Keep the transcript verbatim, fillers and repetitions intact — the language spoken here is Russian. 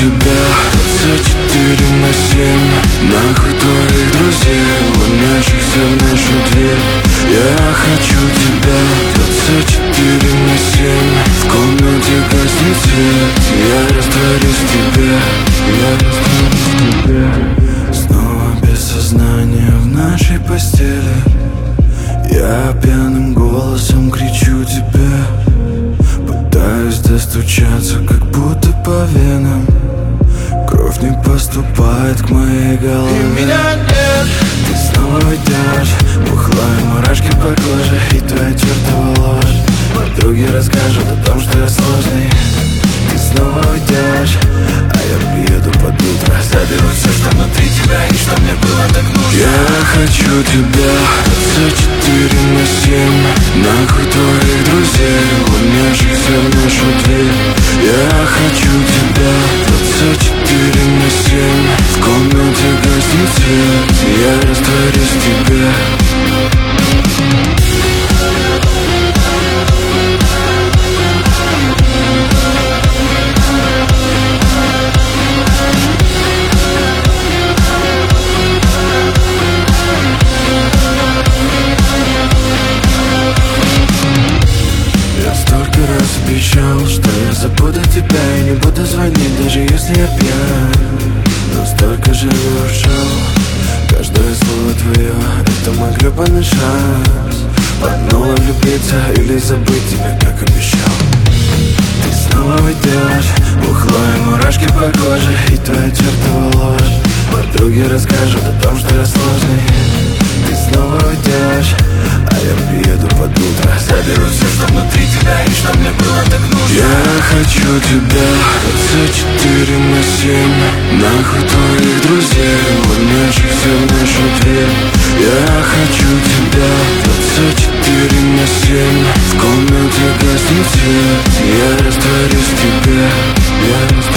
тебя двадцать четыре на семь. Нахуй твоих друзей, ломящихся в нашу дверь. Я хочу тебя двадцать четыре на семь. В комнате гаснет свет, я растворюсь в тебе, я растворюсь в тебе. Снова без сознания в нашей постели. Я пьяным голосом кричу тебе, пытаюсь достучаться, как будто по венам. Кровь не поступает к моей голове. И меня нет. Ты снова уйдешь, бухла и мурашки по коже, и твоя чертова ложь. Подруги расскажут о том, что я сложный. Ты снова уйдешь, а я приеду под утро, заберу все, что внутри тебя и что мне было так нужно. Я хочу тебя двадцать четыре на семь. Нахуй твоих друзей, ломящихся в нашу дверь. Я хочу тебя двадцать четыре на семь. В комнате гаснет свет, я растворюсь в тебе. Обещал, что я забуду тебя и не буду звонить, даже если я пьян. Но столько же нарушал. Каждое слово твое — это мой гребаный шанс. Поднула влюбиться или забыть тебя, как обещал. Ты снова уйдешь, бухло и мурашки по коже, и твоя чертова ложь. Подруги расскажут о том, что я сложный. Ты снова уйдешь, а я приеду под утро, заберу все, что внутри тебя и что мне было так нужно. Я хочу тебя двадцать четыре на семь. Нахуй твоих друзей, ломящихся в нашу дверь. Я хочу тебя двадцать четыре на семь. В комнате гаснет свет, я растворюсь в тебе, я растворюсь.